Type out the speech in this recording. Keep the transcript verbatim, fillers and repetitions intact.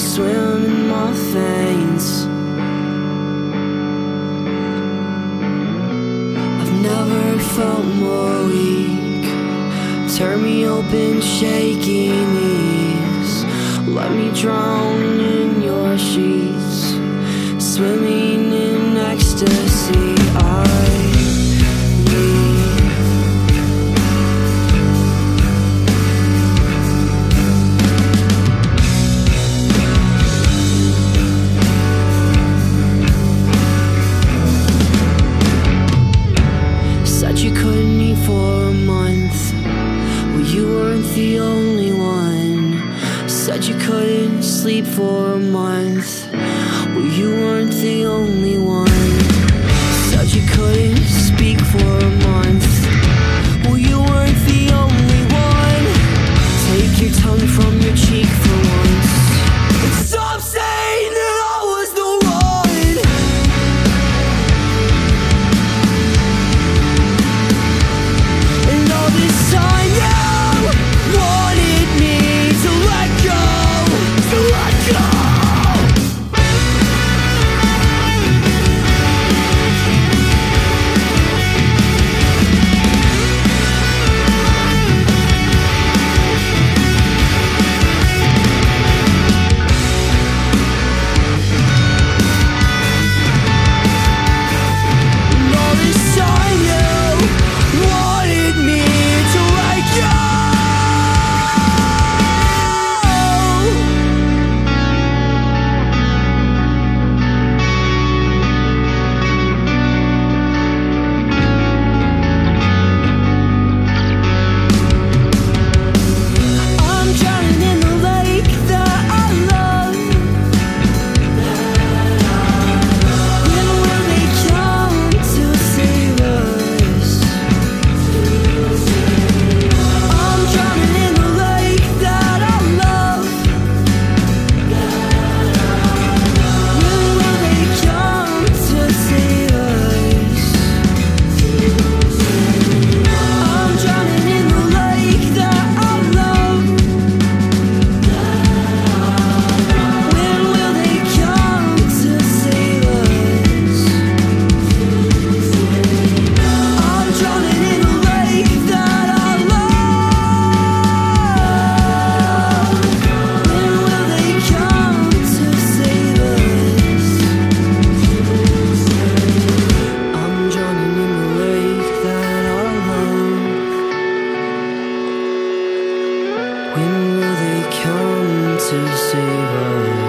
swim in my veins. I've never felt more weak. Turn me open, shaky knees. Let me drown in your sheets, swimming in ecstasy. I you couldn't eat for a month. Well, you weren't the only one. Said you couldn't sleep for a month. Well, you weren't the only one. Said you couldn't speak for a month. Well, you weren't the only one. Take your tongue from your cheek for once and stop saying that I was the one. And all this time you wanted me to let go, to let go. When will they come to save us?